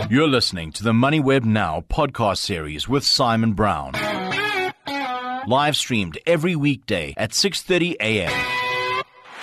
You're listening to the MoneyWeb Now podcast series with Simon Brown. Live streamed every weekday at 6:30 a.m.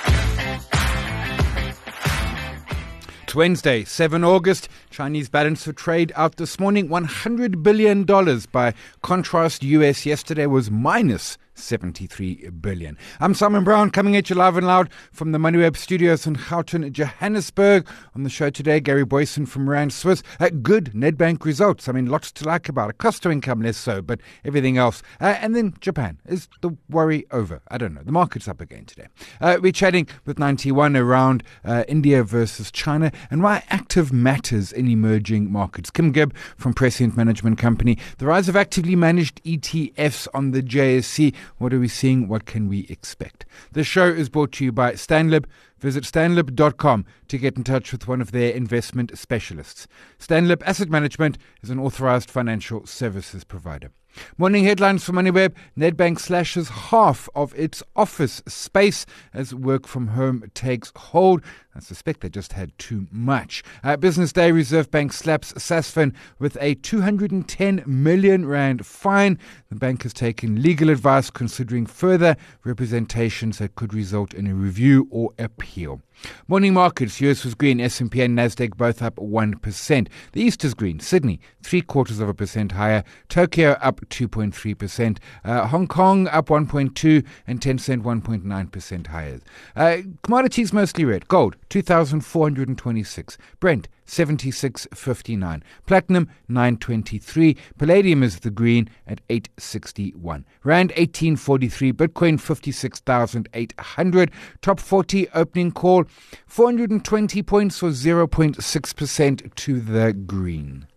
It's Wednesday, 7 August. Chinese balance of trade out this morning, $100 billion. By contrast, US yesterday was minus $73 billion. I'm Simon Brown, coming at you live and loud from the MoneyWeb studios in Gauteng, Johannesburg. On the show today, Gary Boyson from Rand Swiss. Good Nedbank results. I mean, lots to like about it. Cost to income, less so, but everything else. And then Japan. Is the worry over? I don't know. The market's up again today. We're chatting with 91 around India versus China and why active matters in emerging markets. Kim Gibb from Prescient Management Company. The rise of actively managed ETFs on the JSE. What are we seeing? What can we expect? The show is brought to you by Stanlib. Visit stanlib.com to get in touch with one of their investment specialists. Stanlib Asset Management is an authorized financial services provider. Morning headlines for MoneyWeb. Nedbank slashes half of its office space as work from home takes hold. I suspect they just had too much. Business Day, Reserve Bank slaps Sasfin with a 210 million rand fine. The bank has taken legal advice considering further representations that could result in a review or appeal. Morning markets, US was green, S&P and Nasdaq both up 1%. The East is green, Sydney 0.75% higher, Tokyo up 2.3%, Hong Kong up 1.2% and Tencent 1.9% higher. Commodities mostly red, gold 2,426, Brent 76.59, platinum 923, palladium is the green at 861, rand 1843, bitcoin 56,800, top 40 opening call 420 points or 0.6% to the green.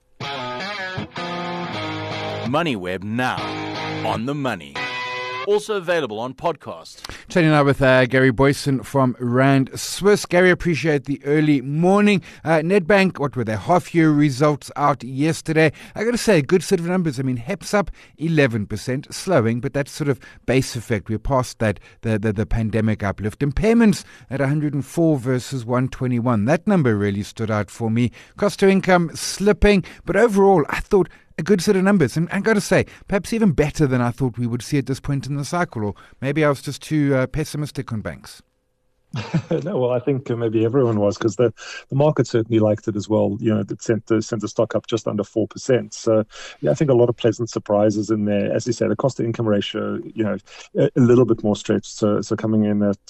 MoneyWeb Now, on the money. Also available on podcast. Chatting now with Gary Boyson from Rand Swiss. Gary, appreciate the early morning. Nedbank, what were their half-year results out yesterday? I got to say, good set of numbers. I mean, HEPS up 11%, slowing, but that's sort of base effect. We're past that, the pandemic uplift. Impairments at 104 versus 121. That number really stood out for me. Cost to income slipping, but overall, I thought a good set of numbers. And I've got to say, perhaps even better than I thought we would see at this point in the cycle. Or maybe I was just too pessimistic on banks. No, well, I think maybe everyone was, because the market certainly liked it as well. You know, it sent the stock up just under 4%. So, yeah, I think a lot of pleasant surprises in there. As you say, the cost-to-income ratio, you know, a little bit more stretched. So coming in at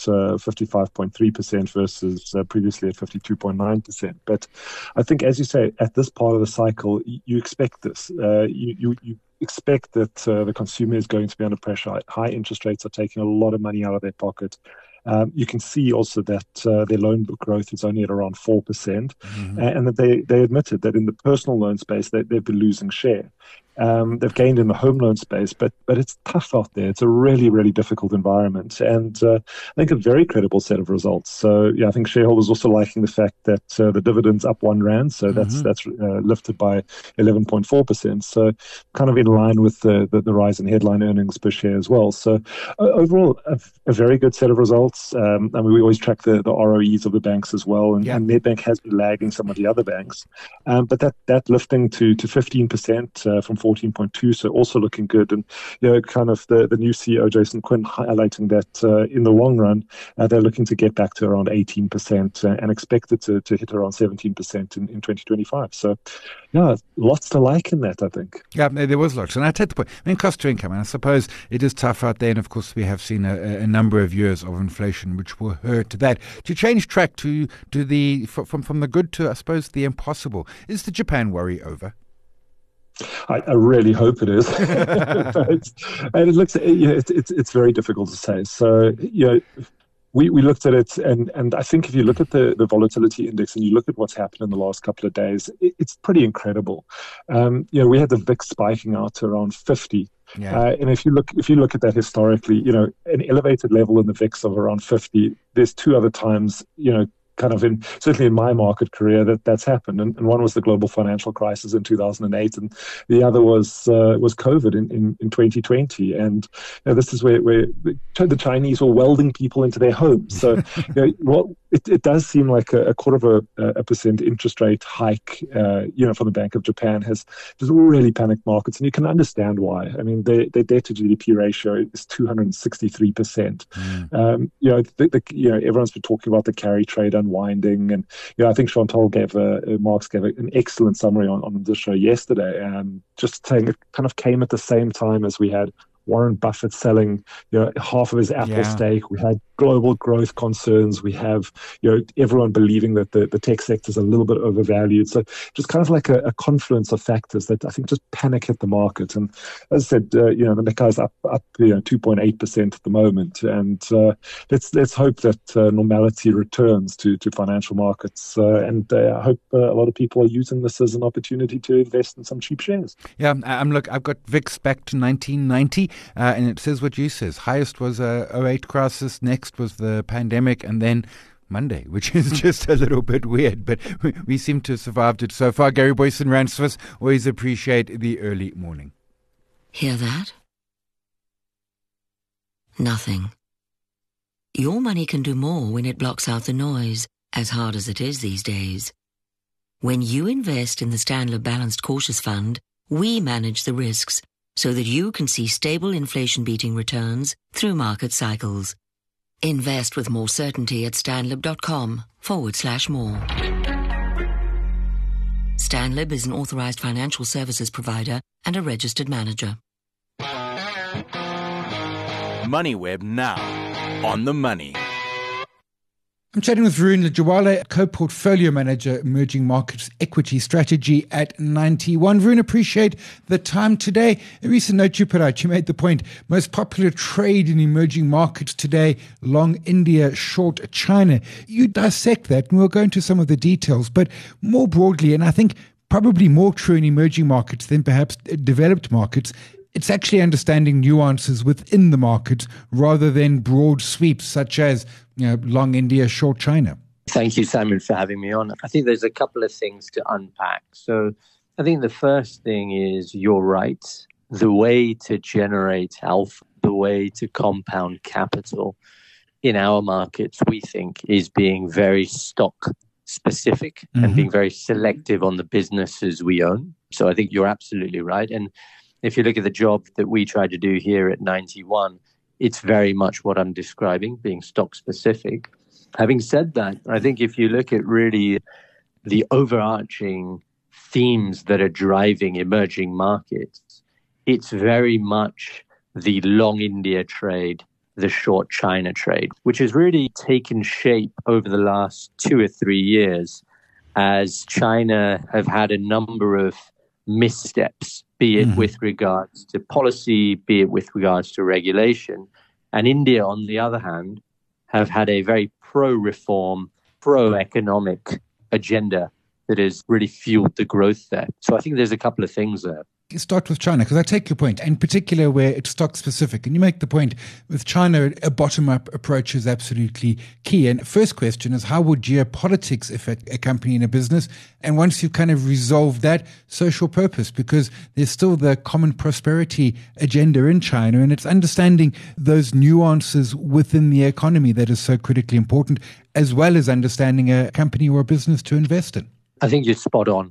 55.3% versus previously at 52.9%. But I think, as you say, at this part of the cycle, you expect this. You expect that the consumer is going to be under pressure. High interest rates are taking a lot of money out of their pocket. You can see also that their loan book growth is only at around 4%, and that they admitted that in the personal loan space they've been losing share. They've gained in the home loan space, but it's tough out there. It's a really, really difficult environment, and I think a very credible set of results. So, yeah, I think shareholders also liking the fact that the dividend's up 1 rand, so that's lifted by 11.4%. So, kind of in line with the rise in headline earnings per share as well. So, overall, a very good set of results. I mean, we always track the ROEs of the banks as well, and Nedbank has been lagging some of the other banks, but that lifting to 15% from 14.2, so also looking good. And, you know, kind of the new CEO, Jason Quinn, highlighting that in the long run, they're looking to get back to around 18% and expected to hit around 17% in 2025. So, yeah, lots to like in that, I think. Yeah, there was lots. And I take the point. I mean, cost to income, and I suppose it is tough out there. And, of course, we have seen a number of years of inflation, which will hurt that. To change track to the from the good to, I suppose, the impossible, is the Japan worry over? I really hope it is. And it looks, you know, it's very difficult to say. So, you know, we looked at it, and I think if you look at the volatility index and you look at what's happened in the last couple of days, it's pretty incredible. You know, we had the VIX spiking out to around 50. Yeah. And if you look at that historically, you know, an elevated level in the VIX of around 50, there's two other times, you know, kind of certainly in my market career that's happened. And one was the global financial crisis in 2008, and the other was COVID in 2020. And this is where the Chinese were welding people into their homes. So it does seem like a quarter of a percent interest rate hike, from the Bank of Japan has really panicked markets, and you can understand why. I mean, their debt to GDP ratio is 263%. Everyone's been talking about the carry trade unwinding, and I think Marks gave an excellent summary on this show yesterday, and just saying it kind of came at the same time as we had Warren Buffett selling, half of his Apple stake. We had global growth concerns. We have, everyone believing that the tech sector is a little bit overvalued. So just kind of like a confluence of factors that I think just panic hit the market. And as I said, the Nikkei is up 2.8% at the moment. And let's hope that normality returns to financial markets. And I hope a lot of people are using this as an opportunity to invest in some cheap shares. Yeah, I've got VIX back to 1990. And it says what you says. Highest was 08 crisis, next was the pandemic, and then Monday, which is just a little bit weird, but we seem to have survived it so far. Gary Boyson, Rand Swiss, always appreciate the early morning. Hear that? Nothing. Your money can do more when it blocks out the noise, as hard as it is these days. When you invest in the Stanley Balanced Cautious Fund, we manage the risks, so that you can see stable inflation-beating returns through market cycles. Invest with more certainty at stanlib.com/more. Stanlib is an authorized financial services provider and a registered manager. MoneyWeb now, on the money. I'm chatting with Varun Lajawala, co-portfolio manager, emerging markets equity strategy at 91. Varun, appreciate the time today. A recent note you put out, you made the point, most popular trade in emerging markets today, long India, short China. You dissect that, and we'll go into some of the details, but more broadly, and I think probably more true in emerging markets than perhaps developed markets, it's actually understanding nuances within the markets rather than broad sweeps such as long India, short China. Thank you, Simon, for having me on. I think there's a couple of things to unpack. So I think the first thing is you're right. The way to generate alpha, the way to compound capital in our markets, we think, is being very stock specific and being very selective on the businesses we own. So I think you're absolutely right. And if you look at the job that we try to do here at 91, it's very much what I'm describing, being stock specific. Having said that, I think if you look at really the overarching themes that are driving emerging markets, it's very much the long India trade, the short China trade, which has really taken shape over the last 2 or 3 years as China have had a number of missteps, be it with regards to policy, be it with regards to regulation. And India, on the other hand, have had a very pro-reform, pro-economic agenda that has really fueled the growth there. So I think there's a couple of things there. Start with China, because I take your point, in particular where it's stock specific. And you make the point with China, a bottom-up approach is absolutely key. And first question is, how would geopolitics affect a company and a business? And once you've kind of resolved that, social purpose, because there's still the common prosperity agenda in China. And it's understanding those nuances within the economy that is so critically important, as well as understanding a company or a business to invest in. I think you're spot on.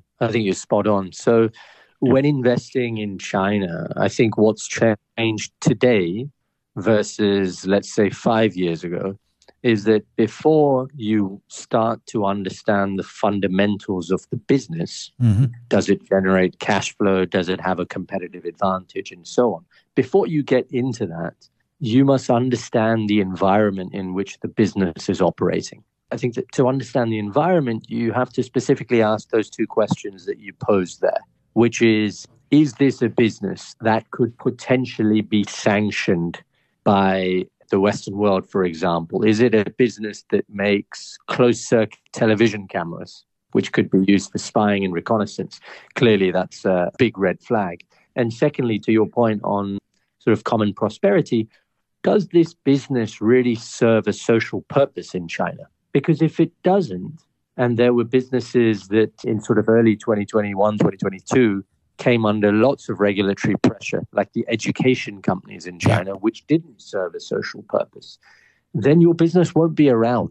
So when investing in China, I think what's changed today versus, let's say, 5 years ago, is that before you start to understand the fundamentals of the business, does it generate cash flow, does it have a competitive advantage, and so on. Before you get into that, you must understand the environment in which the business is operating. I think that to understand the environment, you have to specifically ask those two questions that you posed there, which is this a business that could potentially be sanctioned by the Western world, for example? Is it a business that makes closed-circuit television cameras, which could be used for spying and reconnaissance? Clearly, that's a big red flag. And secondly, to your point on sort of common prosperity, does this business really serve a social purpose in China? Because if it doesn't, and there were businesses that in sort of early 2021, 2022 came under lots of regulatory pressure, like the education companies in China, which didn't serve a social purpose, then your business won't be around.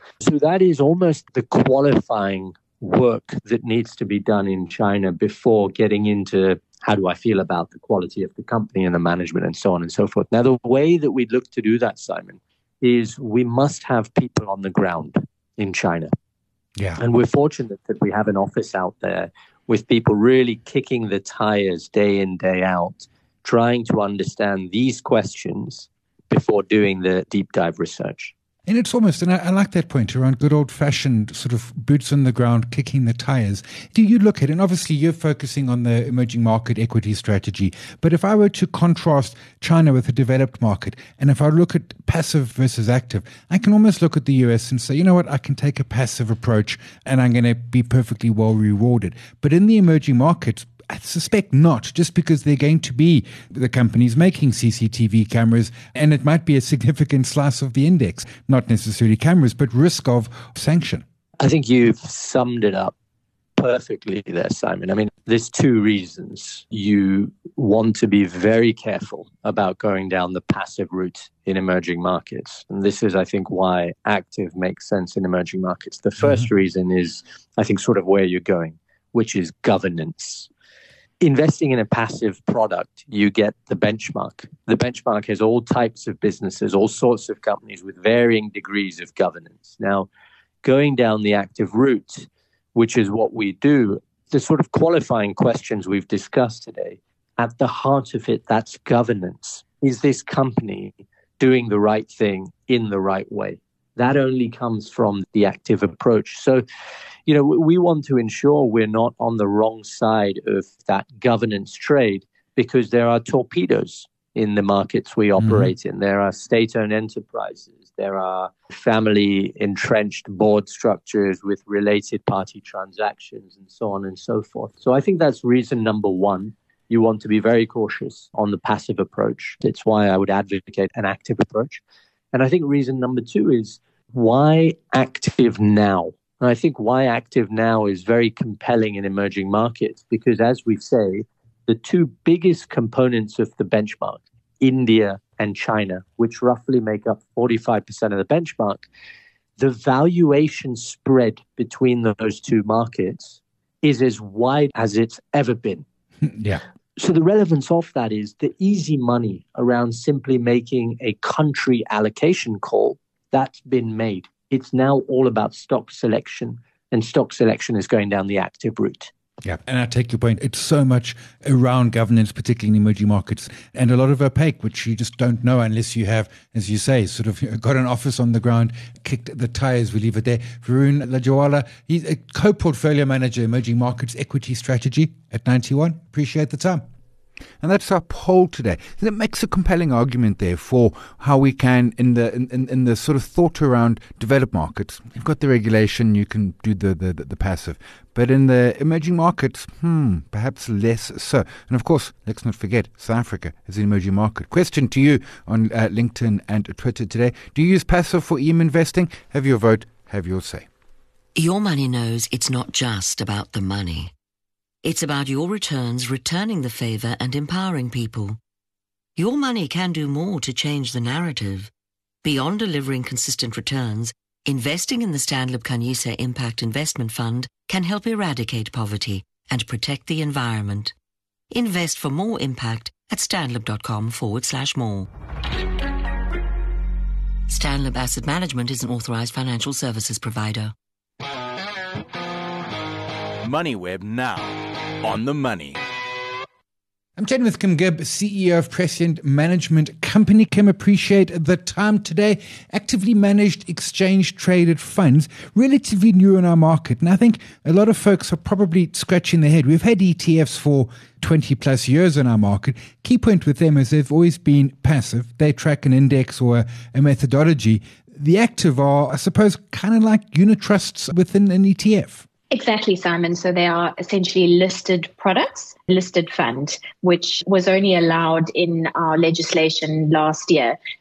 So that is almost the qualifying work that needs to be done in China before getting into how do I feel about the quality of the company and the management and so on and so forth. Now, the way that we look to do that, Simon, is we must have people on the ground in China. Yeah. And we're fortunate that we have an office out there with people really kicking the tires day in, day out, trying to understand these questions before doing the deep dive research. And it's almost, and I like that point around good old-fashioned sort of boots on the ground, kicking the tires. Do you look at, and obviously you're focusing on the emerging market equity strategy, but if I were to contrast China with a developed market, and if I look at passive versus active, I can almost look at the US and say, you know what, I can take a passive approach and I'm going to be perfectly well rewarded. But in the emerging markets, I suspect not, just because they're going to be the companies making CCTV cameras, and it might be a significant slice of the index, not necessarily cameras, but risk of sanction. I think you've summed it up perfectly there, Simon. I mean, there's two reasons you want to be very careful about going down the passive route in emerging markets. And this is, I think, why active makes sense in emerging markets. The first reason is, I think, sort of where you're going, which is governance. Investing in a passive product, you get the benchmark. The benchmark has all types of businesses, all sorts of companies with varying degrees of governance. Now, going down the active route, which is what we do, the sort of qualifying questions we've discussed today, at the heart of it, that's governance. Is this company doing the right thing in the right way? That only comes from the active approach. So, we want to ensure we're not on the wrong side of that governance trade, because there are torpedoes in the markets we operate in. There are state-owned enterprises. There are family entrenched board structures with related party transactions and so on and so forth. So I think that's reason number one. You want to be very cautious on the passive approach. It's why I would advocate an active approach. And I think reason number two is why active now? And I think why active now is very compelling in emerging markets, because as we say, the two biggest components of the benchmark, India and China, which roughly make up 45% of the benchmark, the valuation spread between those two markets is as wide as it's ever been. Yeah. So the relevance of that is the easy money around simply making a country allocation call, that's been made. It's now all about stock selection, and stock selection is going down the active route. Yeah, and I take your point. It's so much around governance, particularly in emerging markets, and a lot of opaque, which you just don't know unless you have, as you say, sort of got an office on the ground, kicked the tires. We leave it there. Varun Lajawala, he's a co-portfolio manager, emerging markets equity strategy at 91. Appreciate the time. And that's our poll today. It makes a compelling argument there for how we can, in the sort of thought around developed markets, you've got the regulation, you can do the passive. But in the emerging markets, perhaps less so. And of course, let's not forget, South Africa is an emerging market. Question to you on LinkedIn and Twitter today. Do you use passive for EM investing? Have your vote, have your say. Your money knows it's not just about the money. It's about your returns returning the favor and empowering people. Your money can do more to change the narrative. Beyond delivering consistent returns, investing in the Stanlib Khanyisa Impact Investment Fund can help eradicate poverty and protect the environment. Invest for more impact at stanlib.com/more. Stanlib Asset Management is an authorized financial services provider. MoneyWeb now. On the money. I'm chatting with Kim Gibb, CEO of Prescient Management Company. Kim, appreciate the time today. Actively managed exchange-traded funds, relatively new in our market. And I think a lot of folks are probably scratching their head. We've had ETFs for 20 plus years in our market. Key point with them is they've always been passive. They track an index or a methodology. The active are, I suppose, kind of like unit trusts within an ETF. Exactly, Simon. So they are essentially listed products, listed fund, which was only allowed in our legislation last year.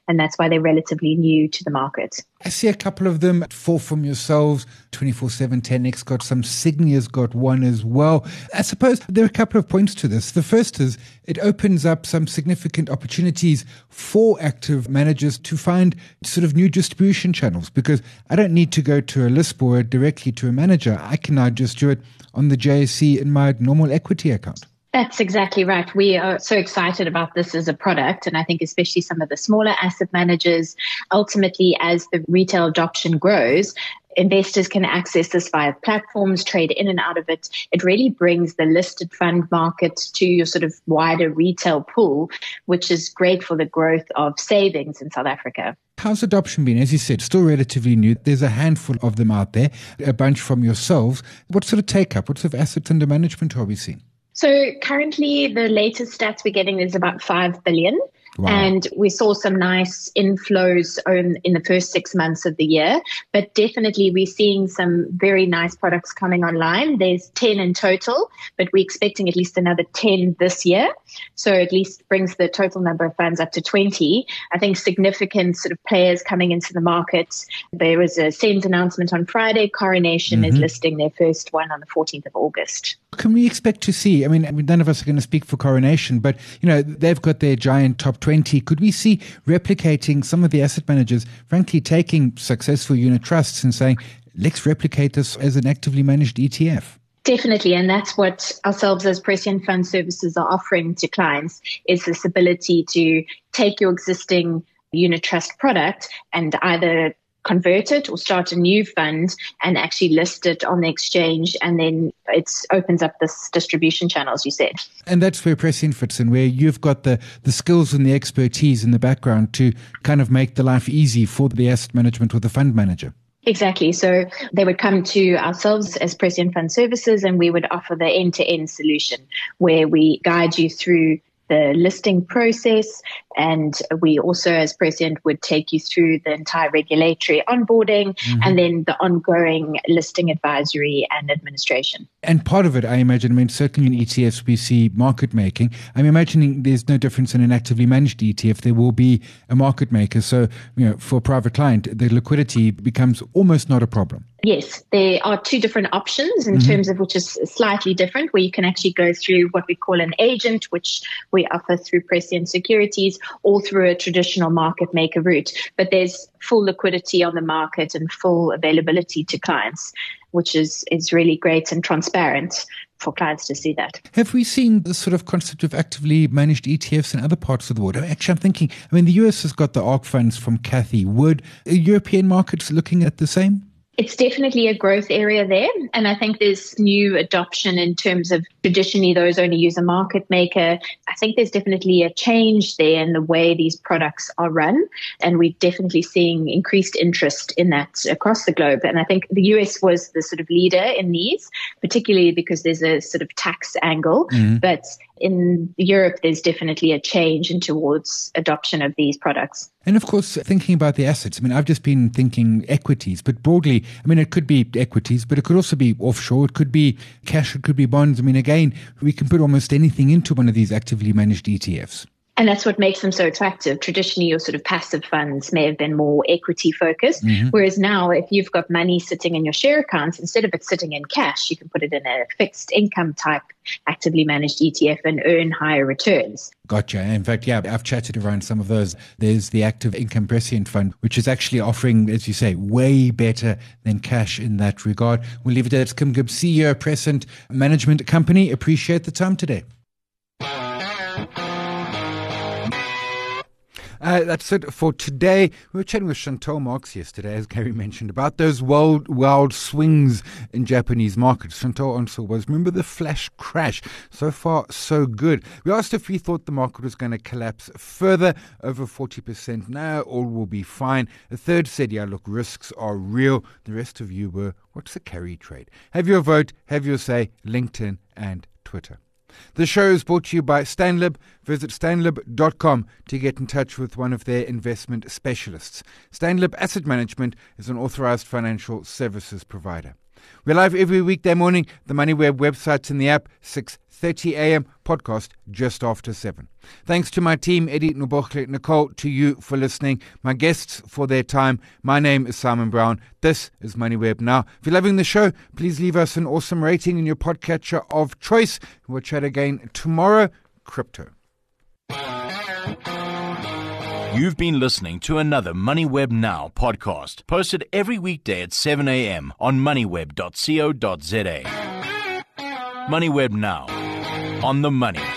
and that's why they're relatively new to the market. I see a couple of them, 4 from yourselves, 24/7, 10X got some, Signia's got one as well. I suppose there are a couple of points to this. The first is it opens up some significant opportunities for active managers to find sort of new distribution channels, because I don't need to go to a list board directly to a manager. I can now just do it on the JSE in my normal equity account. That's exactly right. We are so excited about this as a product. And I think especially some of the smaller asset managers, ultimately, as the retail adoption grows, investors can access this via platforms, trade in and out of it. It really brings the listed fund market to your sort of wider retail pool, which is great for the growth of savings in South Africa. How's adoption been? As you said, still relatively new. There's a handful of them out there, a bunch from yourselves. What sort of take-up, what sort of assets under management are we seeing? So currently, the latest stats we're getting is about 5 billion. Wow. And we saw some nice inflows in the first 6 months of the year. But definitely, we're seeing some very nice products coming online. There's 10 in total, but we're expecting at least another 10 this year. So at least brings the total number of funds up to 20. I think significant sort of players coming into the market. There was a SENS announcement on Friday. Coronation is listing their first one on the 14th of August. Can we expect to see, I mean, none of us are going to speak for Coronation, but, you know, they've got their giant top 20. Could we see replicating some of the asset managers, frankly, taking successful unit trusts and saying, let's replicate this as an actively managed ETF? Definitely, and that's what ourselves as Prescient Fund Services are offering to clients, is this ability to take your existing unit trust product and either convert it or start a new fund and actually list it on the exchange, and then it opens up this distribution channel, as you said. And that's where Prescient fits in, where you've got the skills and the expertise in the background to kind of make the life easy for the asset management or the fund manager. Exactly. So they would come to ourselves as Prescient Fund Services, and we would offer the end-to-end solution where we guide you through the listing process, and we also as Prescient would take you through the entire regulatory onboarding and then the ongoing listing advisory and administration. And part of it, I imagine, I mean, certainly in ETFs we see market making. I'm imagining there's no difference in an actively managed ETF. There will be a market maker. So, you know, for a private client, the liquidity becomes almost not a problem. Yes, there are two different options in terms of which is slightly different, where you can actually go through what we call an agent, which we offer through Prescient Securities, or through a traditional market maker route. But there's full liquidity on the market and full availability to clients, which is really great and transparent for clients to see that. Have we seen the sort of concept of actively managed ETFs in other parts of the world? Actually, I'm thinking, I mean, the US has got the ARC funds from Cathie Wood. Are European markets looking at the same? It's definitely a growth area there. And I think there's new adoption in terms of traditionally those only use a market maker. I think there's definitely a change there in the way these products are run. And we're definitely seeing increased interest in that across the globe. And I think the US was the sort of leader in these, particularly because there's a sort of tax angle. But in Europe, there's definitely a change in towards adoption of these products. And of course, thinking about the assets, I mean, I've just been thinking equities, but broadly, I mean, it could be equities, but it could also be offshore. It could be cash. It could be bonds. I mean, again, we can put almost anything into one of these actively managed ETFs. And that's what makes them so attractive. Traditionally, your sort of passive funds may have been more equity focused, whereas now if you've got money sitting in your share accounts, instead of it sitting in cash, you can put it in a fixed income type actively managed ETF and earn higher returns. Gotcha. In fact, yeah, I've chatted around some of those. There's the Active Income Prescient Fund, which is actually offering, as you say, way better than cash in that regard. We'll leave it there. It's Kim Gibbs, CEO of Prescient Management Company. Appreciate the time today. That's it for today. We were chatting with Chantal Marx yesterday, as Gary mentioned, about those wild swings in Japanese markets. Chantal answer was, remember the flash crash? So far, so good. We asked if we thought the market was going to collapse further, over 40%. No, all will be fine. A third said, yeah, look, risks are real. The rest of you were, what's the carry trade? Have your vote, have your say, LinkedIn and Twitter. The show is brought to you by Stanlib. Visit stanlib.com to get in touch with one of their investment specialists. Stanlib Asset Management is an authorized financial services provider. We're live every weekday morning, the MoneyWeb website and the app, 6:30 a.m., podcast just after 7. Thanks to my team, Eddie, Nobokle, Nicole, to you for listening, my guests for their time. My name is Simon Brown. This is MoneyWeb Now. If you're loving the show, please leave us an awesome rating in your podcatcher of choice. We'll chat again tomorrow. Crypto. You've been listening to another MoneyWeb Now podcast, posted every weekday at 7 a.m. on moneyweb.co.za. MoneyWeb Now, on the money.